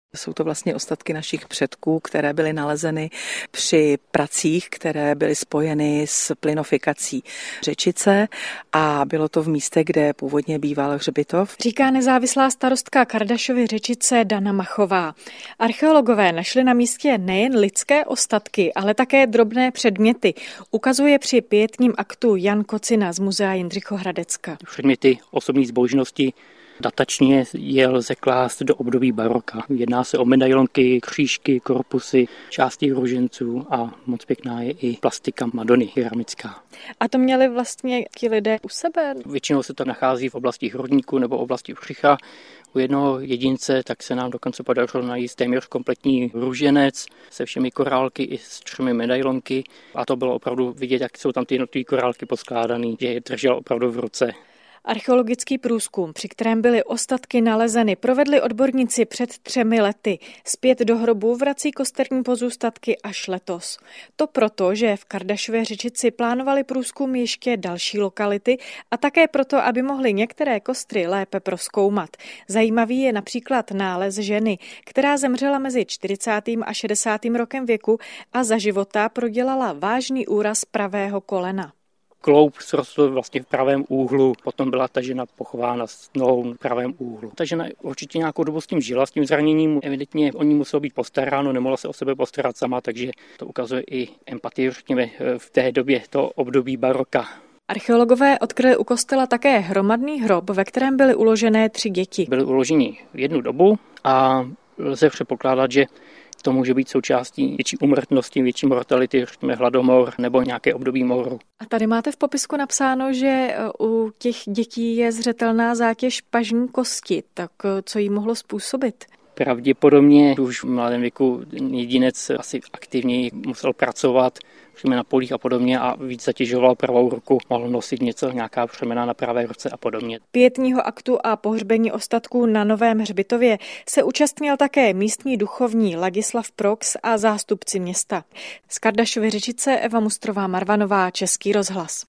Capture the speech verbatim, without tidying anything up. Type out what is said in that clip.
Jsou to vlastně ostatky našich předků, které byly nalezeny při pracích, které byly spojeny s plynofikací Řečice a bylo to v místě, kde původně býval hřbitov. Říká nezávislá starostka Kardašovy Řečice Dana Machová. Archeologové našli na místě nejen lidské ostatky, ale také drobné předměty. Ukazuje při pietním aktu Jan Kocina z Muzea Jindřichohradecka. Předměty osobní zbožnosti datačně je lze klást do období baroka. Jedná se o medailonky, křížky, korpusy, části ruženců a moc pěkná je i plastika Madony keramická. A to měli vlastně ti lidé u sebe? Většinou se to nachází v oblasti hrudníku nebo oblasti břicha. U jednoho jedince tak se nám dokonce podařilo najít téměř kompletní růženec se všemi korálky i s třemi medailonky. A to bylo opravdu vidět, jak jsou tam ty jednotlivé korálky poskládané, že je držel opravdu v ruce. Archeologický průzkum, při kterém byly ostatky nalezeny, provedli odborníci před třemi lety. Zpět do hrobu vrací kosterní pozůstatky až letos. To proto, že v Kardašově Řečici plánovali průzkum ještě další lokality a také proto, aby mohli některé kostry lépe prozkoumat. Zajímavý je například nález ženy, která zemřela mezi čtyřicátým a šedesátým rokem věku a za života prodělala vážný úraz pravého kolena. Kloub srostl vlastně v pravém úhlu, potom byla ta žena pochována s nohou v pravém úhlu. Ta žena určitě nějakou dobu s tím žila, s tím zraněním, evidentně o ní muselo být postaráno, nemohla se o sebe postarat sama, takže to ukazuje i empatii, řekněme, v té době, to období baroka. Archeologové odkryli u kostela také hromadný hrob, ve kterém byly uložené tři děti. Byly uloženi v jednu dobu a lze předpokládat, že to může být součástí větší úmrtnosti, větší mortality, řekněme hladomor nebo nějaké období moru. A tady máte v popisku napsáno, že u těch dětí je zřetelná zátěž pažní kosti. Tak co jí mohlo způsobit? Pravděpodobně už v mladém věku jedinec asi aktivněji musel pracovat na polích a podobně a víc zatěžoval pravou ruku, mohl nosit něco, nějaká břemena na pravé ruce a podobně. Pietního aktu a pohřbení ostatků na Novém hřbitově se účastnil také místní duchovní Ladislav Prox a zástupci města. Z Kardašovy Řečice Eva Mustrová Marvanová, Český rozhlas.